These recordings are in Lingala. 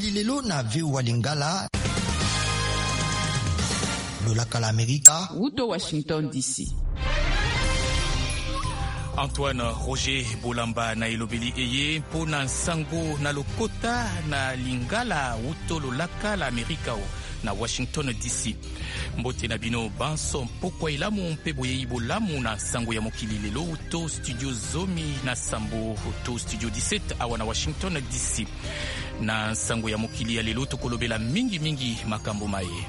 mokili lelo na VOA Lingala. Lolaka la Amerika. Uto Washington DC. Antoine Roger Bolamba na elobeli eye pona sango na lokota na Lingala uto lolaka la Amerika na Washington DC. Mbote na bino banso mpokwa ilamu mpe boye ibolamu na sango ya mokili lelo uto studio Zomi na Sambo uto studio 17 awa na Washington DC. Na sango ya mokili ya lelo tokolobela mingi makambo maye.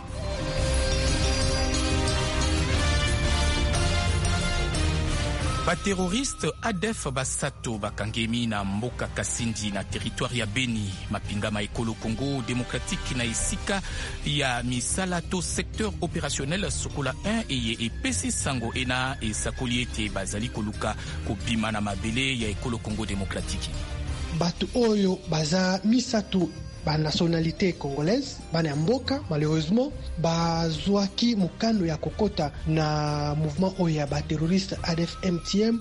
Bateroriste ADF Basato bakangemi na mboka Kasindi na territoire ya Beni mapingama ekolo Congo démocratique na esika ya misala to secteur opérationnel sokola 1 eye epesi sango ena esakoli ete bazali koluka kobima na mabele ya ekolo Congo démocratique. Batu oyo baza misato ba nationalité congolaise bana mboka malheureusement bazwaki mukando ya kokota na mouvement oyo ya ba terroriste ADF MTM.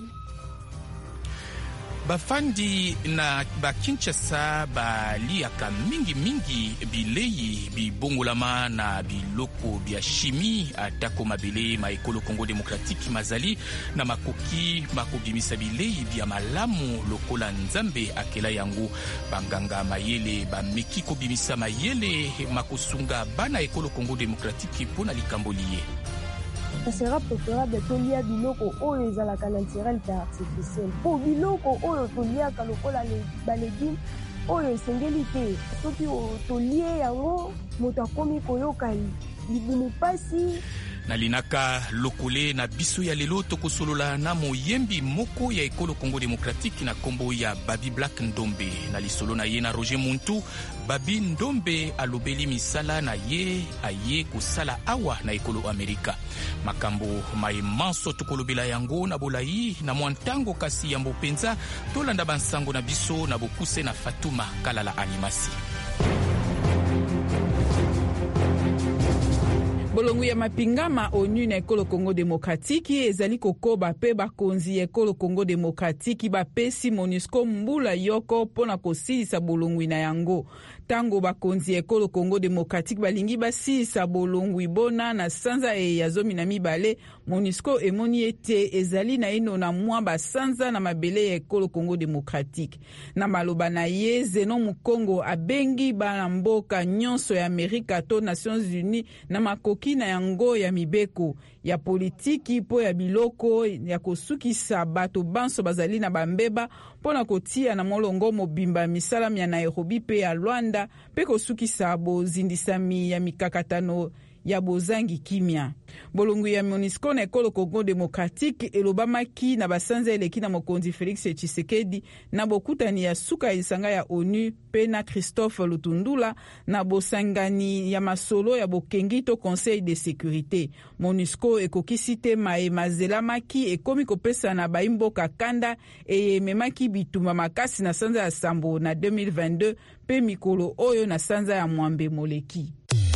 Bafandi na Kinshasa baliaka mingi bilei bibongolama na biloko bia chimie atako mabele ma ekolo Congo démocratique mazali na makoki makobimisa bilei bia malamu lokola nzambe akela yango banganga mayele bameki kobimisa mayele makosunga bana ekolo Congo démocratique pona likamboliye. Ça sera préférable de lier biloko oyo ezalaka naturel ta artificiel. Po biloko oyo toliaka lokola ba légumes oyo esengeli te. Soki tolie yango moto akomi koyoka libumu pasi. Na linaka lokole na biso ya lelo tokosolola na moyembi moko ya ekolo Congo démocratique na kombo ya Babi Black Ndombe. Na lisolo na ye na Roger Muntu, Babi Ndombe alobeli misala na ye aye kosala awa na ekolo Amerika. Makambo maemanso tokolobela yango na bolai na mwantango kasi yambo penza tolanda bansango na biso na bokuse na Fatuma Kalala Animasi. Bolongu ya mapingama ONU na ekolo Congo démocratique ezali kokoba pe bakonzi ekolo Congo démocratique bapesi MONUSCO mbula yoko pona kosilisa bolongu na yango. Tango bakonzi ekolo Congo démocratique balingi basilisa bolongu bona na sanza ya zomi na mibale, MONUSCO emoni ete ezali na ino na mwa basanza na mabele ya ekolo Congo démocratique. Na maloba na ye Zenon Mukongo abengi bana mboka nyonso ya Amerika to Nations Unies na makoki na yango ya mibeko ya politiki po ya biloko ya kosukisa bato banso bazali na bambeba pona kotia na molongo mobimba misala ya Nairobi pe ya Luanda pe kosukisa bozindisami ya mikakatano ya bozangi kimia. Bolongu ya MONUSCO na ekolo Congo démocratique elobamaki na basanza eleki na mokonzi Félix Tshisekedi na bokutani ya suka isanga ya ONU pe na Christophe Lutundula na bosangani ya masolo ya bokengi to Conseil de sécurité. MONUSCO ekokisi te mazelamaki ekomi kopesa na baimboka kanda memaki bituma makasi na sanza ya Sambo na 2022 pe mikolo oyo na sanza ya Mwambe Moleki.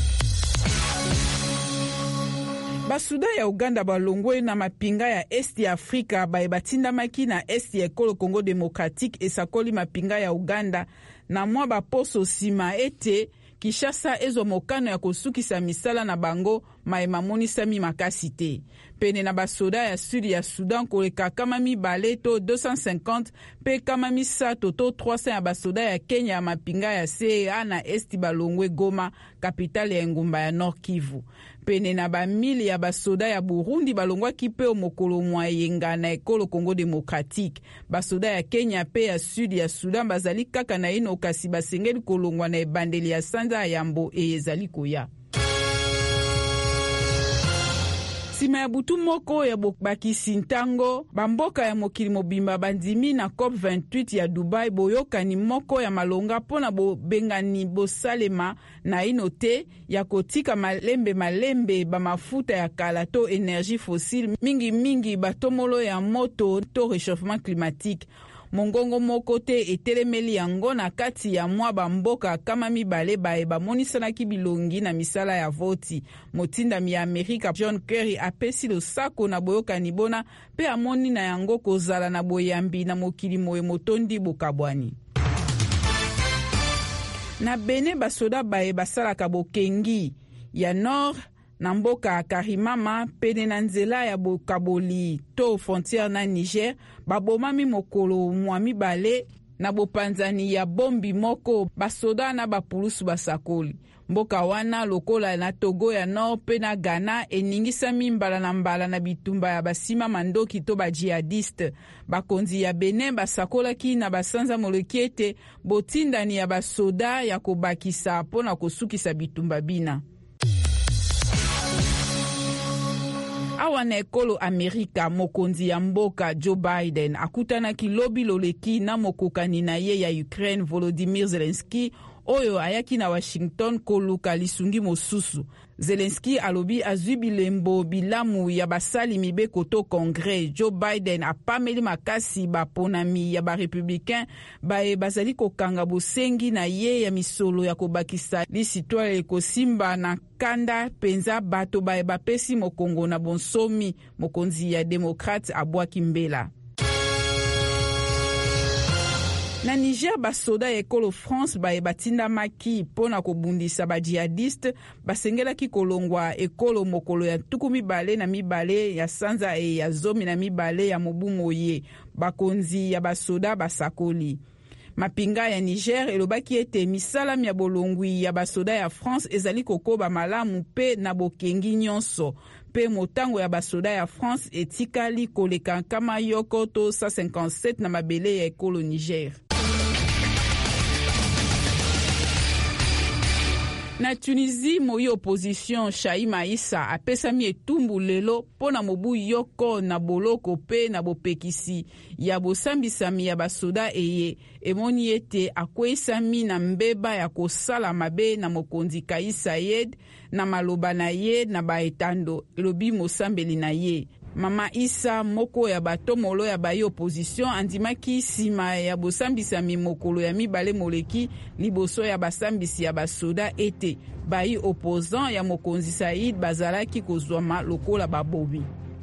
Basuda ya Uganda balongwe na mapinga ya Est ya Afrika batindamaki na Est ya ekolo Congo démocratique esakoli mapinga ya Uganda na mwa baposo sima ete Kinshasa ezo mokano ya kosukisa misala na bango maemamonisami makasi te. Pene na basoda ya sudi ya Sudan koleka kama mibale to 250 pe kama misato to 300 ya basoda ya Kenya ya mapinga ya CEA na Esti balongwe Goma, kapitale ya ngumba ya Nord Kivu. Pene na bamili ya basoda ya Burundi balongwa kipe mokolo mwa yenga na ekolo Congo démocratique. Basoda ya Kenya pe ya sudi ya Sudan bazali kaka na ino kasi basengeli kolongwa na ebandeli ya sanza ya Yambo ezali koya. Sima ya butu moko ya bakisi ntango, bamboka ya mokili mobimba bandimi na COP28 ya Dubai boyokani moko ya malonga pona bengani bosalema na inote ya kotika malembe bamafuta ya kala to énergie fossile mingi batomolo ya moto to réchauffement climatique. Mongongo moko te etelemeli yango na kati ya mwa bamboka kama mibale bamonisanaki bilongi na misala ya voti. Motindami ya Amerika John Kerry apesi losako na boyokani bona pe amoni na yango kozala na boyambi na mokili moye motondi bokabwani. Na Benin basoda baye basalaka bokengi ya nord na mboka Karimama pene na nzela ya bokaboli to frontière na Niger babomami mokolo mwa mibale na bopanzani ya bombi moko basoda na bapulusu basakoli. Mboka wana lokola na Togo ya nord pe na Ghana eningisami mbala na mbala na bitumba ya basima mandoki to ba jihadiste. Bakonzi ya Benin basakolaki na basanza moleki ete botindani ya basoda ya kobakisa pona kosukisa bitumba bina. Awa na ekolo Amerika, mokonzi ya mboka Joe Biden akutanaki lobi loleki na mokokani na ye ya Ukraine Volodymyr Zelensky oyo ayaki na Washington koluka lisungi mosusu. Zelensky alobi azwi bilembo bilamu ya basali mibeko to Congrès. Joe Biden apameli makasi baponami ya barepublicain bae bazali kokanga bosengi na ye ya misolo ya kobakisa lisitwale kosimba na kanda penza bato bae bapesi mokongo na bonsomi. Mokonzi ya Demokrate abwaki mbela. Na Niger basoda ya ekolo France baye batinda maki pona kobundisa ba jihadiste basengelaki kolongwa ekolo mokolo ya tuku mibale na mibale ya sanza ya zomi na mibale ya mobu moye. Bakonzi ya basoda basakoli. Mapinga ya Niger elobaki ete misalami ya bolongwi ya basoda ya France ezali kokoba malamu pe na bokengi nyonso. Pe motango ya basoda ya France etikali koleka nkama yoko to 157 na mabele ya ekolo Niger. Na Tunisie, moyi opposition Chaima Issa apesami etumbu lelo pona mobu yoko na boloko pe na bopekisi ya bosambisami ya basoda eye emoni ete akwesami na mbeba ya kosala mabe na mokonzi Kais Saied na maloba na ye na baetando elobi mosambeli na ye. Mama Issa moko ya batomolo ya bayi opposition andimaki sima ya bosambisami mokolo ya mibale moleki liboso ya basambisi ya basoda ete bayi opposant ya mokonzi Said bazalaki kozwama lokola babobi.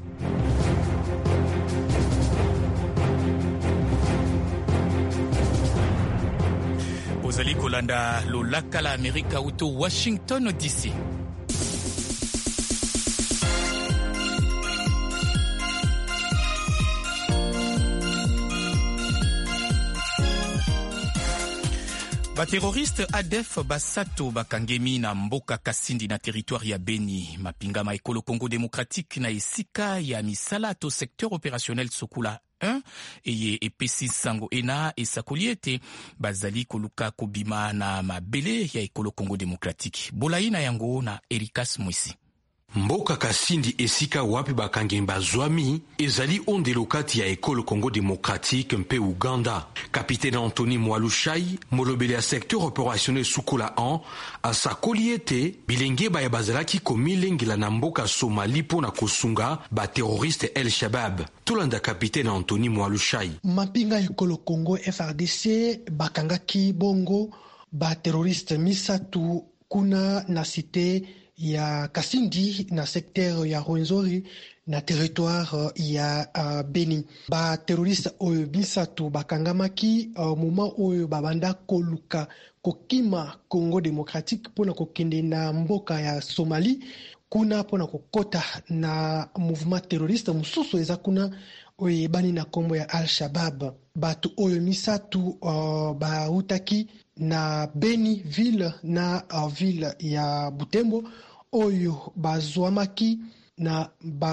Ozali kolanda lolaka la Amerika uto Washington DC. Bateroriste ADF basato bakangemi na mboka Kasindi na territoire ya Beni. Mapingama ekolo Congo démocratique na esika ya misala to secteur opérationnel Sokula 1 eye epesi sango ena esakoli ete bazali koluka kobima na mabele ya ekolo Congo démocratique. Bolaina yango na Erikas Mwisi. Mboka Kasindi esika wapi bakangemi bazwami ezali ondelo kati ya ekolo Congo démocratique mpe Uganda. Capitaine Anthony Mwalushai, molobeli ya secteur opérationnel Sukula 1, asakoli ete bilenge baya bazalaki komilengela na mboka Somali pona kosunga ba terroriste El Shabab. Tolanda Capitaine Anthony Mwalushai. Mapinga ekolo Congo FRDC bakangaki bongo ba terroriste misatu kuna na cité ya Kasindi na secteur ya Rwenzori na territoire ya Beni. Ba terroriste oyo bisatu bakangamaki moment oyo babanda koluka kokima Congo démocratique pona kokende na mboka ya Somalie kuna pona kokota na mouvement terroriste mususu eza kuna oyo bani na kombo ya Al-Shabaab. Batu oyo misatu bautaki na Beni ville na ville ya Butembo oyo bazwamaki na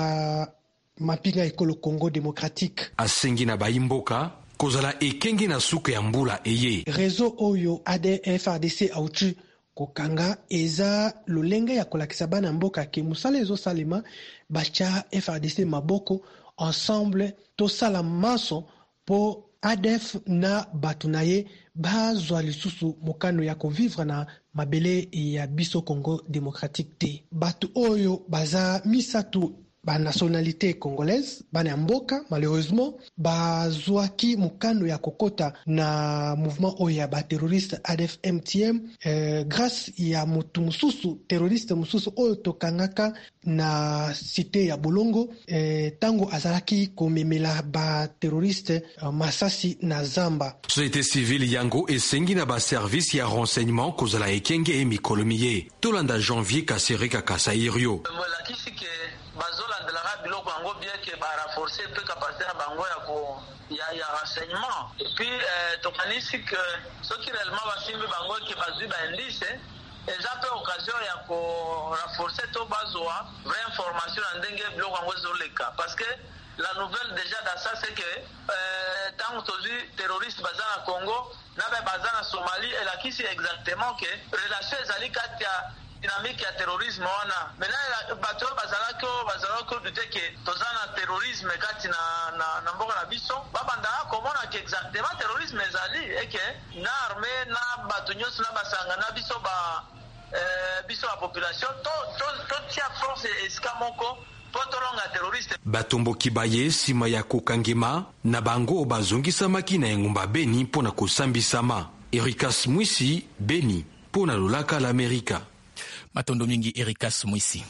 ba mapinga ekolo Congo démocratique. Asengi na baimboka kozala ekenge na suka ya mbula eye. Réseau oyo ADF-FARDC autu kokanga eza lolenge ya kolakisa bana mboka ke musala ezo salema bacha FARDC maboko ensemble tosala maso po ADF na batu na ye bazwa lisusu mokano ya kovivre na mabele ya biso Congo démocratique te. Batu oyo baza misatu nationalité congolaise bana mboka malheureusement bazwaki mukando ya kokota na mouvement oya ba terroriste ADF MTM grâce ya mutu mususu terroriste mususu oyo tokangaka na cité ya Bolongo tango azalaki komemela ba terroriste masasi na zamba. Société civile yango esengi na ba service ya renseignement kozala ekenge mikolomiye tolanda janvier kasereka kasairio bazolandelaka biloko yango bien ke baraforce mpe kapasité na bango ya renseignement et puis tokanisi ke soki réellement basimbi bango ke bazwi baindice eza mpe occasion ya korenforce to bazwa vraie information na ndenge biloko yango ezoleka parce que la nouvelle déjà dans ça c'est que tant tozwi terroriste baza na Congo na baza na Somalie elakisi exactement ke relation ezali kati ya dynamique ya terrorisme wana maintenant bato bazalaki dute ke toza na terrorisme kati na mboka na biso babandaka komona ke exactement terrorisme ezali eke na armée na bato nyonso na basanga na biso ba population totia force esika moko po tolonga terroriste. Batomboki baye nsima ya kokangema na bango bazongisamaki na engumba Beni mpona kosambisama. Ericas Mwisi, Beni, mpona lolaka l'Amerika. Matondo mingi Ericas Mwisi.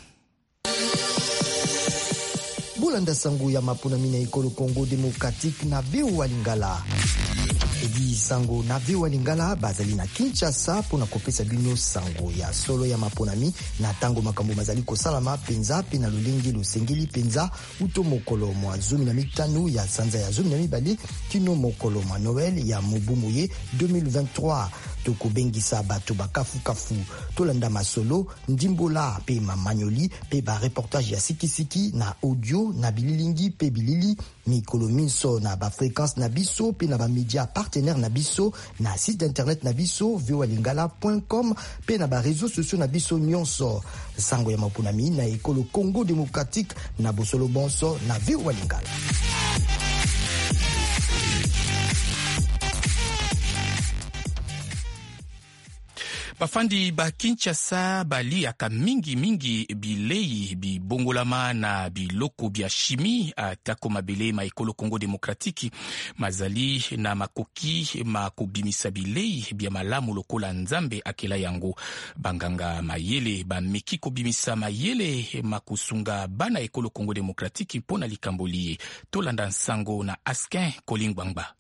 Bulanda sango ya maponami na ekolo Congo Démocratique na Viu Lingala. Edi sango na Viu Lingala bazali na Kinshasa pona kopesa bino sango ya solo ya maponami na tango makambo mazali kosalama penza pe na lolengi losengeli penza uto mokolo mwa 15 ya sanza ya 12 kino mokolo mwa Noël ya Mobumuye 2023. Toko bengisa bato bakafu tolanda masolo ndimbola pe mamanyoli pe ba reportage ya sikisiki na audio na bililingi pe bilili mikolo minso na ba fréquence na biso pe na ba média partenaire na biso na site internet na biso viualingala.com pe na ba réseaux sociaux na biso nyonso sango ya mapunami na ekolo Congo Démocratique na bosolo bonso na Viualingala. Bafandi ba Kinshasa baliaka mingi bilei bibongolama na biloko bia chimie atako mabele ma ekolo Congo Démocratique mazali na makoki makobimisa bilei bia malamu lokola nzambe akela yango banganga mayele bameki kobimisa mayele makusunga bana ekolo Congo Démocratique mpona likambolie tolanda nsango na Askin Kolingwangba.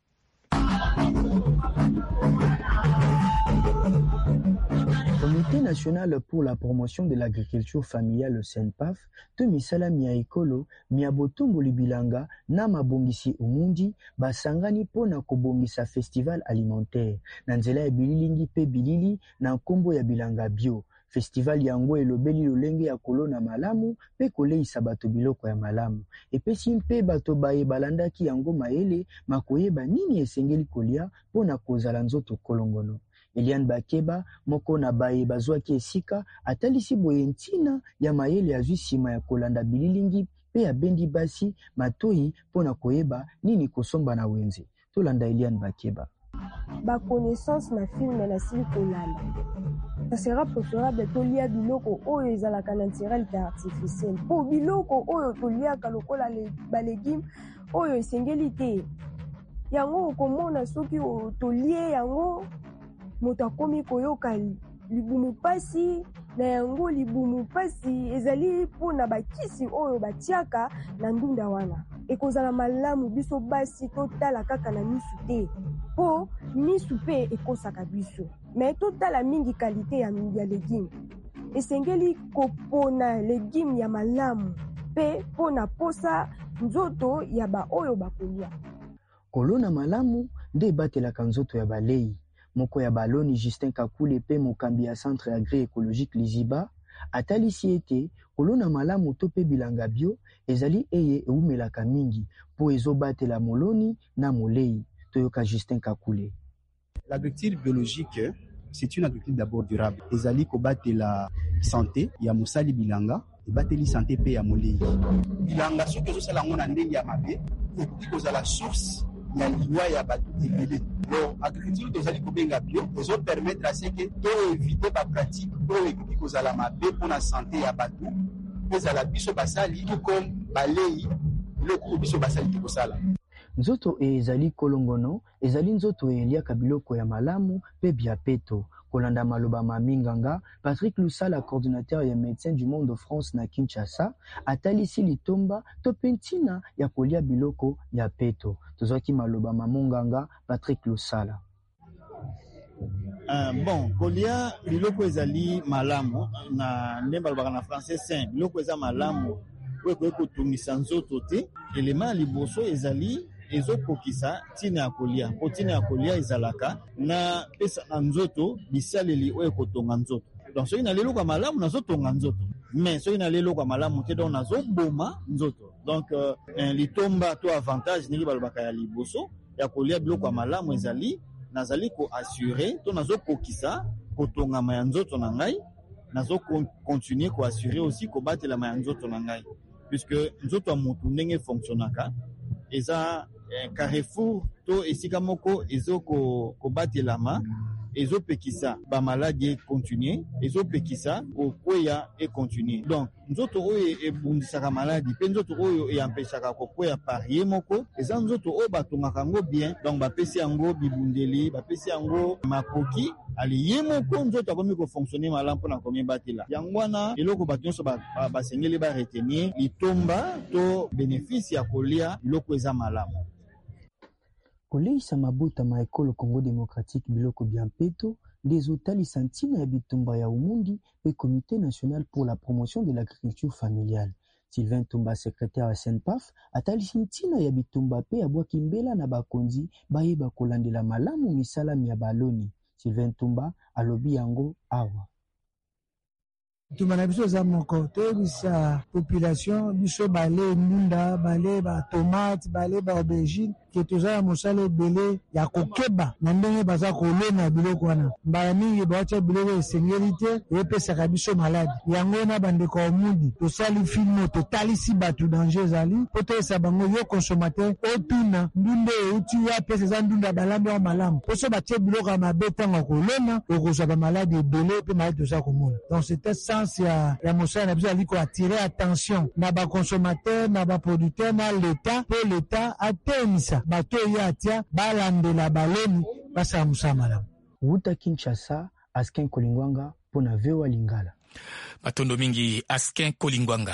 Comité national pour la promotion de l'agriculture familiale CENPAF to misala mia ekolo mia botombo libilanga na mabongisi umundi basangani pona kobongisa festival alimentaire na nzela ya bililingi pe bilili na nkombo ya bilanga bio. Festival yango elobeli lolenge ya kolona malamu pe koleisa bato biloko ya malamu epesi mpe bato baye balandaki yango mayele makoyeba nini esengeli kolia pona kozala nzoto kolongono. Eliane Bakeba moko na baye bazwaki esika atalisi boye ntina ya mayele azwi nsima ya kolanda bililingi pe ya bendi basi matoi pona koyeba nini kosomba na wenze. Tolanda Eliane Bakeba. Ba connaissance na film na sili kolanda. Ça sera préférable tolia biloko oyo ezalaka naturel ta artificiel. Po biloko oyo toliaka lokola ba légumes oyo esengeli te. Yango komona soki tolie yango moto akomi koyoka libumu pasi na yango libumu pasi ezali mpona bakisi oyo batiaka na ndunda wana ekozala malamu biso basi totala kaka na misu te po misu pe ekosaka biso me totala mingi kalite ya légume esengeli kopona légume ya malamu pe mpona posa nzoto ya ba oyo bakolia kolona malamu nde ebatelaka nzoto ya balei. Moko ya baloni Justin Kakule pe mokambi ya centre agri-écologique Liziba atalisi ete kolona malamu to pe bilanga bio ezali eye eumelaka mingi po ezobatela moloni na molei. Toyoka Justin Kakule. L'agriculture biologique, c'est une agriculture d'abord durable. Ezali kobatela santé ya mosali bilanga ebateli santé pe ya molei. Bilanga soki ezosala ngo na ndenge ya mabe ekoki kozala source ya liwa ya bato ebele. Donc agriculture tozali kobenga bio ezopermettre à ce que to éviter ba pratique oyo ekoki kozala mabe mpona santé ya bato ezala biso basali tout comme balei biloko biso basali te kosala. Nzoto ezali kolongono, ezali nzoto eliaka biloko ya malamu pe biapeto. Kolanda maloba maminganga, Patrick Lusala, coordinateur ya Médecins du Monde de France na Kinshasa, atalisi litomba to pentina ya kolia biloko ya peto. Tozwaki maloba mamunganga Patrick Lusala. Bon, kolia biloko ezali malamu na ndemba balobaka na français sain, biloko eza malamu po ekotungisa nzoto te. Elema liboso ezali ezokokisa ntina ya kolia. Po ntina ya kolia ezalaka na pesa na nzoto bisaleli oyo ekotonga nzoto. Donc soki na lelo kwa malamu nazotonga nzoto. Mais soki na lelo kwa malamu te donc nazoboma nzoto. Donc litomba to avantage ndenge balobaka ya liboso ya kolia biloko ya malamu ezali nazali ko assurer to nazokokisa kotongama ya nzoto na ngai, nazo continuer ko assurer aussi ko batela ma nzoto na ngai, puisque nzoto ya mutu ndenge fonctionnaka eza carrefour to esika moko ezoko ko batelama ezopekisa ba maladie continuer, ezopekisa kokwea et continuer. Donc nzoto oyo ebundisaka maladie pe nzoto oyo eyampeshaka kokwea par ye moko eza nzoto oyo batongaka yango bien. Donc bapesi yango bibundeli, bapesi yango makoki ali ye moko nzoto akomi kofonctionner malamu mpona komi batela yango wana. Eloko bato nyonso basengeli baretenir litomba to bénéfice ya kolia biloko eza malamu. Koleisa mabuta ma ekolo Congo démocratique biloko biampeto des otalisa ntina ya bitumba ya umundi pe Comité national pour la promotion de l'agriculture familiale. Sylvain Tumba, secrétaire à SENPAF, atalisi ntina ya bitumba pe abwaki mbela na bakonzi bayeba kolandela malamu misala ya baloni. Sylvain Tumba alobi yango awa. Tumana biso za moko toyebisa population biso bale ndunda, bale ba tomate, bale ba aubergine ke toza ya mosala ebele ya kokeba na ndenge baza kolona biloko wana. Mbala mingi bawatia biloko esengeli te epesaka biso maladi. Yango na bandeko ya mudi tosali filmo totalisi bato danger ezali po toyesa bango yo consommateur otuna ndunda euti ya pesa eza ndunda balambi ya malamu. Poso batie biloko ya mabe ntango kolona okozwa ba maladi ebele pe maladi toza komona. Donc c'était sens ya mosala na biso ali ko attirer attention na ba consommateur na ba producteur na l'État pe l'État atenisa bato ya atia balandela baloni basa musamala. Wuta Kinshasa, Askin Kolingwanga pona VOA Lingala. Matondo mingi Askin Kolingwanga.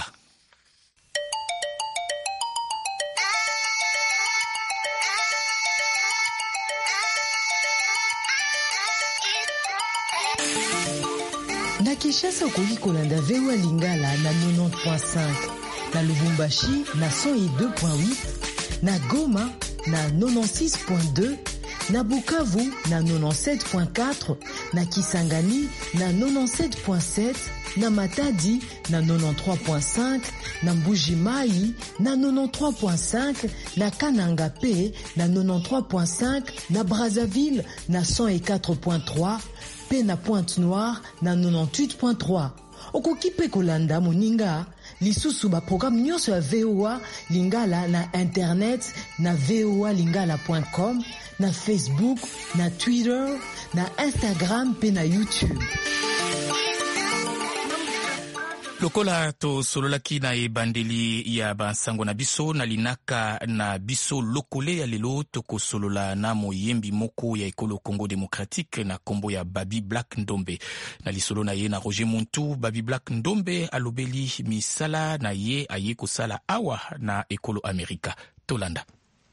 Na Kinshasa okoki kolanda VOA Lingala na 90.5, na Lubumbashi na 102.8, na Goma na 96.2, na Bukavu na 97.4, na Kisangani na 97.7, na Matadi na 93.5, na Mbuji-Mayi na 93.5, na Kananga pe na 93.5, na Brazzaville na 104.3, pe na Pointe-Noire na 98.3. Okoki pe kolanda moninga lisusu ba programme nyonso ya VOA Lingala na internet na voalingala.com, na Facebook, na Twitter, na Instagram pe na YouTube. Lokola to sololaki na ebandeli ya bansango na biso na linaka na biso lokole ya lelo toko solola na moyembi moko ya ekolo Congo démocratique na kombo ya Babi Black Ndombe. Na lisolo na ye na Roger Muntu, Babi Black Ndombe alobeli misala na ye aye kosala awa na ekolo Amerika. Tolanda.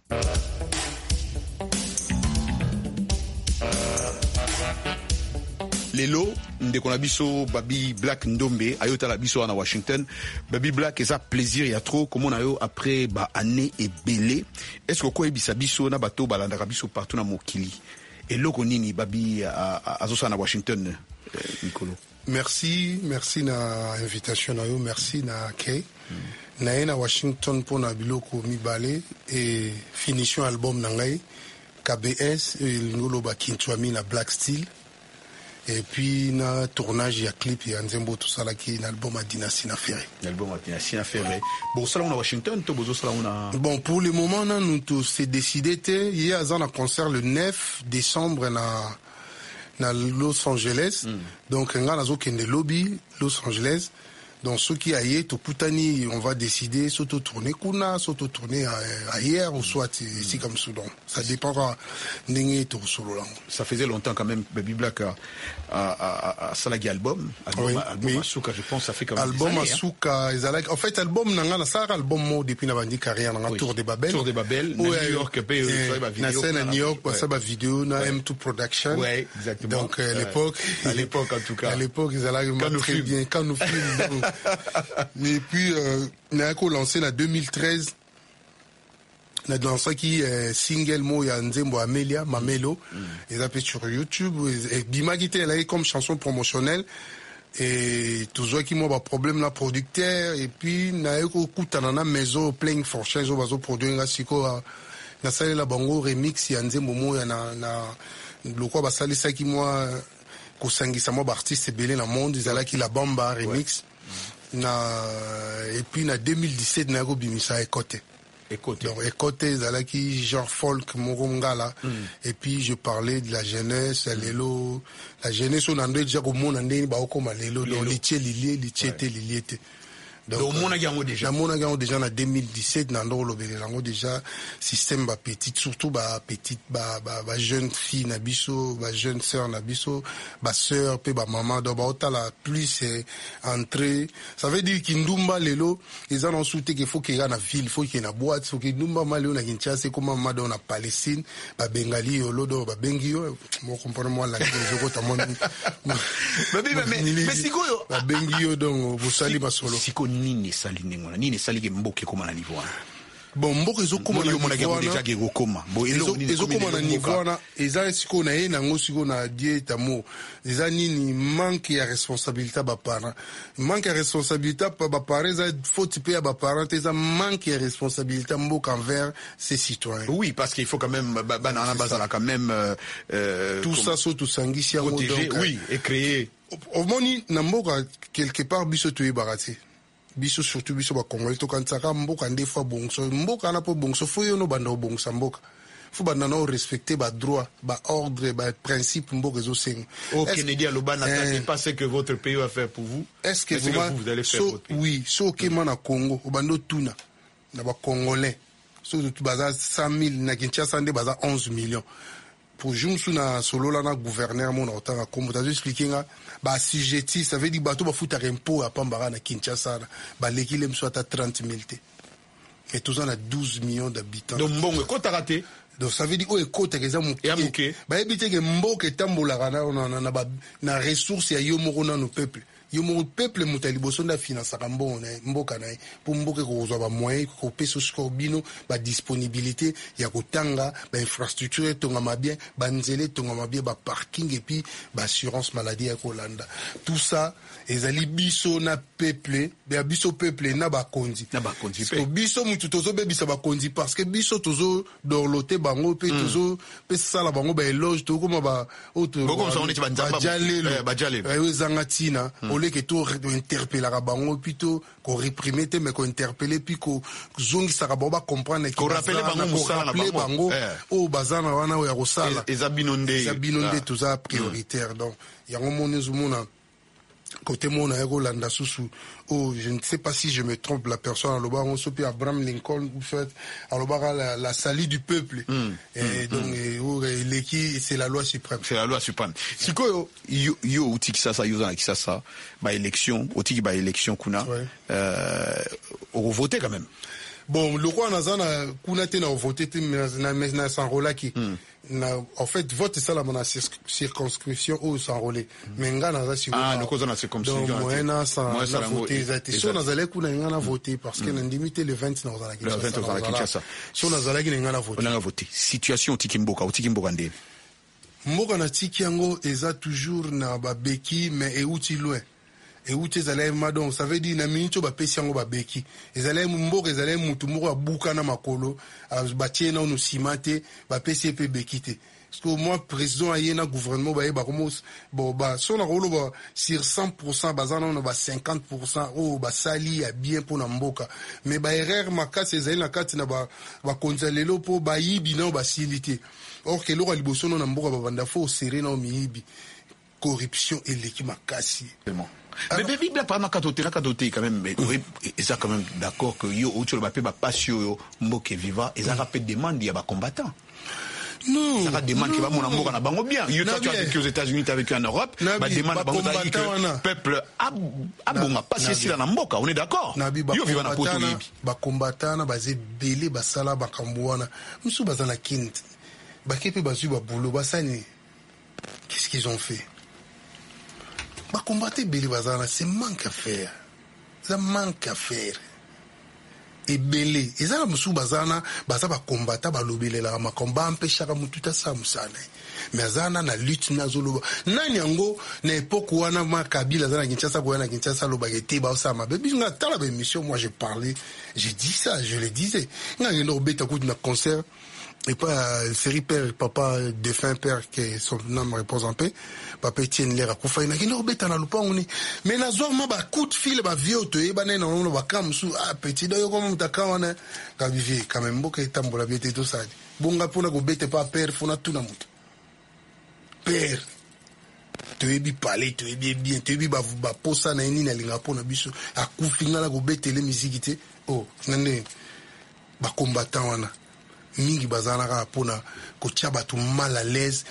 Lelo ndeko na biso Babi Black Ndombe ayota la biso na Washington. Babi Black eza plaisir ya trop comme on a yo après ba année ebele. Est-ce que ko ebisa biso na bato balanda biso partout na mokili. Et loko nini Babi azosa na Washington Nicolo. Merci na invitation na yo, merci na Kay. Na na Washington pour na biloko mibale et finition album na ngai KBS ngolo ba Kinchwami na Black Steel. Et puis na tournage ya clip ya Nzembo tout ça là qui un album à Dynastie na Ferré. L'album à Dynastie na Ferré. Bon ça là on a Washington, to bozo ça là on a. Bon pour le moment là nous tous c'est décidé hier à un concert le 9 décembre na Los Angeles. Donc nga nazo kende lobby Los Angeles Donc ceux qui aillent tout putani, on va décider soit tourner kuna, soit tourner ailleurs ou soit ici comme Soudan. Ça dépendra n'engé tout solo là. Ça faisait longtemps quand même Baby Black à Salagi album Asuka, je pense ça fait quand même album Asuka, en fait album nanga ça album mo depuis na bandi carrière nanga Tour de Babel New York na scène à New York ça ba vidéo na M2 Production. Ouais, exactement. Donc à l'époque en tout cas. À l'époque ils allaient très bien quand nous films. Et puis na ko lancé en 2013 na dansa qui single mo ya Nzembo Amelia Mamelo ils appellent sur YouTube et bima qui était là comme chanson promotionnelle et toujours qui moi problème la producteur et puis na ko kutana na maison playing for change au bazo produire nga siko na sala la bango remix ya Nzembo mo ya na lokwa basali ça qui moi ko sangisa mo artiste belé na monde ils allaient qui la bamba remix et puis en 2017 na go bimisa Ekote. Donc Ekote zala qui genre folk morongala et puis je parlais de la jeunesse lelo la jeunesse on andé déjà ko mona ndeni ba okoma lelo donc litie liliete donc mona gango déjà en 2017 na ndo lobele lango déjà système ba petite surtout ba petite ba jeune fille na biso ba jeune sœur na biso ba sœur pe ba maman do ba otala plus entrée ça veut dire kindumba lelo ils ont souhaité qu'il faut qu'il y ait na ville faut qu'il y ait na boîte faut qu'il ndumba malio na Kinshasa comme mama na Palestine ba bengali lodo ba bengio mo comprendre moi la je ko ta mon mais sikoyo ba bengio donc vous sali masolo nini sali ningona nini sali ke mboke koma na niveau bon mboke ezokoma na niveau déjà ke gokoma bon ezokoma na niveau na eza siko na ye nango siko na dieta mo eza nini manque ya responsabilité ba parents manque ya responsabilité ba parents eza faute pe ya ba parents eza manque ya responsabilité mboka envers ses citoyens. Oui parce qu'il faut quand même banana bazala quand même tout ça surtout sangisi ya donc oui et créer au moni na mboka quelque part biso to ibarati biso surtout biso ba Congolais to kantsaka mboka ndefa bongso mboka na po bongso fo yo no banda bongsa mboka fo banda na respecter ba droit ba ordre ba principe mboka zo sengo au Kennedy aloba n'attendez pas ce que votre pays va faire pour vous est-ce que vous allez faire votre pays oui so kema na Congo bando tuna na ba Congolais so tout baza 100,000 na Kinshasa nde baza 11 millions pour jumsu na solo la na gouverneur mon otanga kombo tazo expliquer nga ba assujetti ça veut dire bato ba futa impôt à Pambara na Kinshasa ba lekile mso ata 30,000 te et tous on a 12 millions d'habitants donc mbongo ko raté donc ça veut dire o ekota keza muke ba ebite ke mboka tambola na ressources ya yo moko na no peuple yo mo peuple mutali boso nda finance ka mboka na pour mboka ko zo ba moyen ko peso scorbino ba disponibilité ya kotanga ba infrastructure tonga mabien ba nzele tonga mabien ba parking et puis ba assurance maladie ya Kolanda tout ça ezali biso na peuple ba biso peuple na ba konzi so biso mutu tozo bebisa ba konzi parce que biso tozo dorloter bango pe tozo pe sala bango ba éloge to comme ba auto ba jalelo zangatina que tout interpeller la bango plutôt qu'on réprimer mais qu'on interpeller puis qu'on zongi ça ba comprendre qu'on rappeler bango au bazana wana ya rosala ezabinonde tout ça prioritaire donc il y a un moment côté mon Rolanda Soussou je ne sais pas si je me trompe la personne à l'obar on s'oppie Abraham Lincoln ou fait à l'obar la salie du peuple et donc l'équipe c'est la loi suprême siko yo utiki sasa yuza kisasa ba élection utiki ba élection kuna on voter quand même bon le roi nazana kuna te na voter na s'enrôler qui en fait vote ça la mona circonscription ou s'enrôler mais ngana za si le cause na circonscription donc moyena sans voter ça été so nazale kuna ngana voter parce que na limité le 20 na za Kinshasa so nazale ki ngana voter situation tikimboka ndé mboka na tiki yango eza toujours na babeki mais euti loin et où tes allèmes madon ça veut dire na minito ba pesi yango ba beki ezalem mboka ezalem mutu moko abuka na makolo batie na no simate ba pesi pe bekite parce que moi président ayena gouvernement ba komos bon ba sona rolo ba sur 100% bazana on ba 50% oh ba sali a bien pour na mboka mais ba erreur makasi ezali na kati na ba konzalelo po ba yibi na ba silité or que lo liboso na mboka ba banda fo serena o miyibi corruption eleki makasi. Mais Baby Black pendant quand quand même et ça quand même d'accord que yo tu le bapé ba passion mboke viva et ça rappelle demande ya ba combattants. Non. Ça va demander qui va mon amour na bango bien. Yo tu as vécu aux États-Unis, tu as vécu en Europe, ba demande bango ça dit que peuple a bon pas si la mboka, on est d'accord. Yo viva na poto libi. Ba combattants na bazé belé ba sala ba kambouana. Musu bazana kint. Ba kepe bazu ba boulot ba sani. Qu'est-ce qu'ils ont fait? Bah, combattre Beli Bazana, c'est manque à faire. Ça manque à faire. Et Beli, et ça, la Moussou Bazana, Baza va combattre, va l'obéler la combat, empêcher à Moututa Samsane. Mais Azana, na lutte, na zolo. Nanyango, na époque où on a ma Kabila, Zana, Kinshasa, Gouana, Kinshasa, Lobagete, Baosama. Baby, on a tant la émission, moi, j'ai parlé, j'ai dit ça, je le disais. On a une orbite à coup d'un concert. Et pas série père papa défunt père que son nom repose en paix papa Etienne Lera kufa ina kino beta na lupango ni mais na zo ma ba coup de fil ba vieux to e ba na no ba kamsu petit do yo comme mutaka wana ka vivi quand même boka itambola biete to sadi bonga pona go bete pa père fona tuna mutu père to ebi parler to ebi bien to ebi ba posa na nini na linga pona biso akufinga la go bete le musique oh nande ba combattant wana mingi bazana ka pona ko tchaba tu mal à l'aise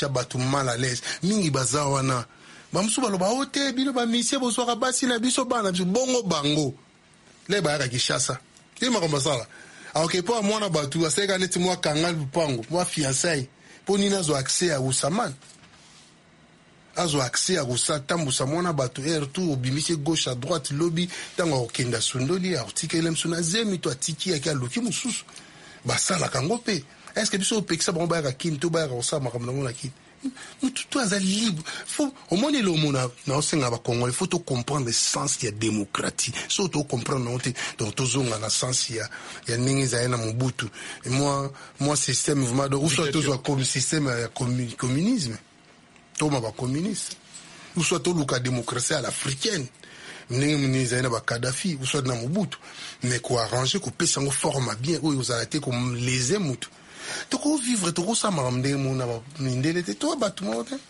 mingi bazawana bamsu baloba ote bino ba misie bo soka basi na biso bana biso bongo bango le ba ka Kishasa ima ko masala aoke po mwana batu aseka neti mwa kangal pango mwa fiancé po nina zo accès à Ousmane azo accès à Oussa tambusa mwana batu tout obimise gauche à droite lobby tango okenda sundoli article lemsuna zemi to atiki ya luki mususu basala kango pe est-ce que biso pekisa bon ba ka kinto ba ka osama comme na ki tout est libre faut au moins le mona na osenga ba Congo il faut to comprendre le sens ya démocratie surtout comprendre non donc tozonga na sens ya ningi za na Mobutu et moi système mouvement de ou soit toujours comme système communisme to ma ba communiste ou soit to luka démocratie à l'africaine ningi za na ba Kadhafi ou soit na Mobutu mais quoi arranger ko pesa ngo forme bien ou vous arrêter comme les émoutes toko vivre toko sa maramde mo na ndele te to batu mo te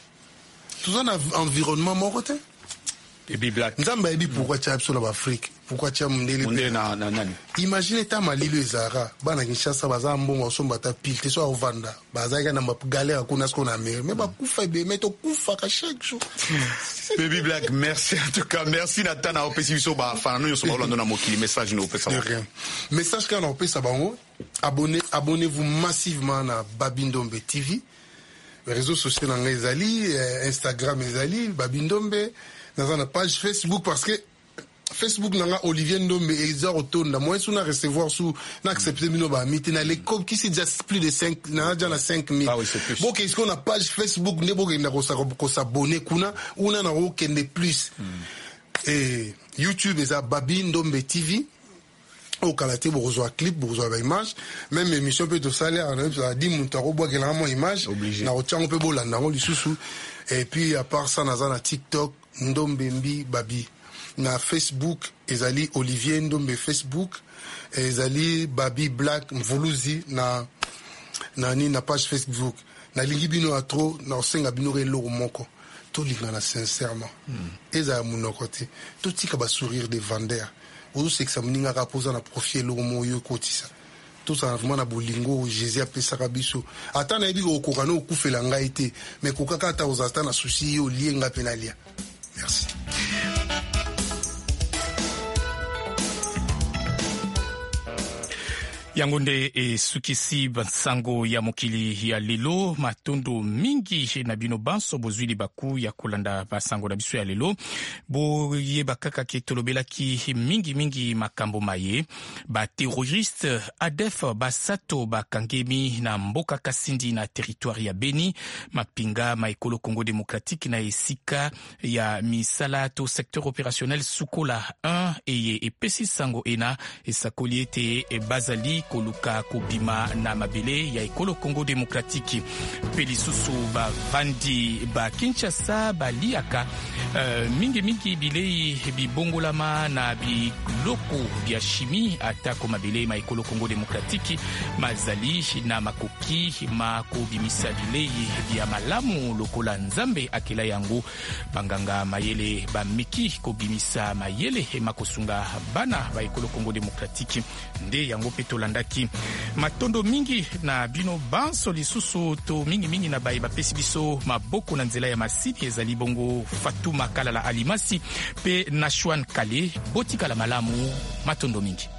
tout ça environnement mo te Baby Black nzamba ebi pourquoi tu as sur l'Afrique pourquoi tu as ndele na nani imagine ta malilo ezara bana Kinshasa baza mbongo somba ta pile te so ovanda baza ga na galère kuna sko na mer mais ba kufa be meto kufa ka chaque jour. Baby Black, merci en tout cas, merci Nathan na opesi biso ba fana yo so ba na mokili message no opesa message kana opesa bango abonnez-vous massivement na Babindombe TV les réseaux sociaux na ezali Instagram ezali Babindombe dans une page Facebook parce que Facebook nanga Olivier Ndombe eza rotonda moi sous na recevoir sous na accepter mino ba miti na les copes qui c'est déjà plus de 5 na déjà na 5000 bon qu'est-ce qu'on a page Facebook ne bo na ko s'abonner kuna una na ko kende plus et YouTube eza Babindombe TV au Kalaté pour rejoindre clip pour rejoindre image même émission peut to salaire on a dit mon taro bois que la mo image na otcha on peut bolanda on lisusu et puis à part ça na TikTok Ndombembi Babi na Facebook ezali Olivier Ndombe Facebook ezali Babi Black Mvuluzi na page Facebook na lingi bino atro na osenga bino relo moko to lingana sincèrement eza munoko te to tika ba sourire de vendeur ozo seksa muninga ka posa na profil lo moyo kotisa tout ça vraiment na bolingo Jésus apesa kabiso ata na ebi ko kokana okufela ngai te mais kokaka ta ozata na souci yo lienga penalia. Merci. yangonde sukisi bansango ya mokili ya lelo matondo mingi na bino banso bozwili baku ya kolanda basango na biso ya lelo boyeba kaka ke tolobelaki mingi makambo maye baterroriste ADF basato bakangemi na mboka Kasindi na territoire ya Beni mapinga maekolo Congo démocratique na esika ya misala to secteur opérationnel Sukola 1 eye epesi sango ena esakoli ete bazali koluka kobima na mabele ya ekolo Congo Démocratique. Pe lisusu bavandi ba Kinshasa baliaka mingi bilei bibongolama na biloko bya chimie atako mabele ma ekolo Congo Démocratique mazali na makoki makobimisa bilei bya malamu lokola nzambe akela yango. Banganga mayele bamiki kobimisa mayele makosunga bana ba ekolo Congo Démocratique nde yango pe tolandaki matondo mingi na bino banso lisusu to mingi na baye bapesi biso maboko na nzela ya masidi ezali bongo Fatuma Kalala Alimasi pe Nashwan Kale botika la malamu matondo mingi.